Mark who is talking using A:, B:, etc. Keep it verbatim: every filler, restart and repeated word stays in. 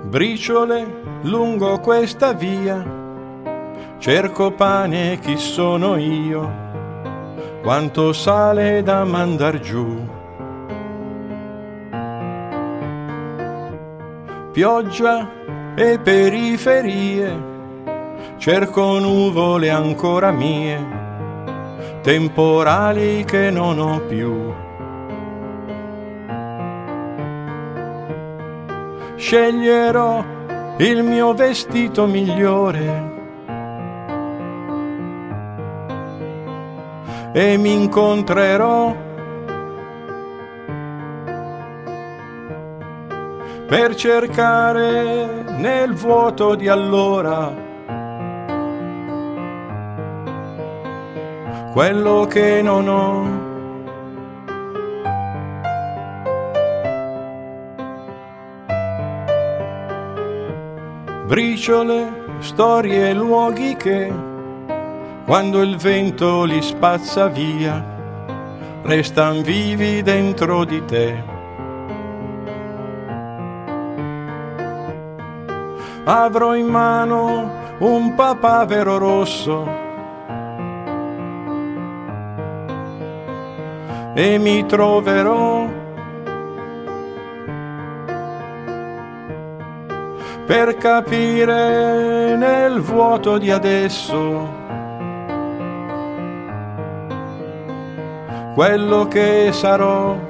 A: Briciole lungo questa via, cerco pane, chi sono io, quanto sale da mandar giù. Pioggia e periferie, cerco nuvole ancora mie, temporali che non ho più. Sceglierò il mio vestito migliore e mi incontrerò per cercare nel vuoto di allora quello che non ho. Briciole, storie e luoghi che, quando il vento li spazza via, restan vivi dentro di te. Avrò in mano un papavero rosso e mi troverò per capire nel vuoto di adesso quello che sarò.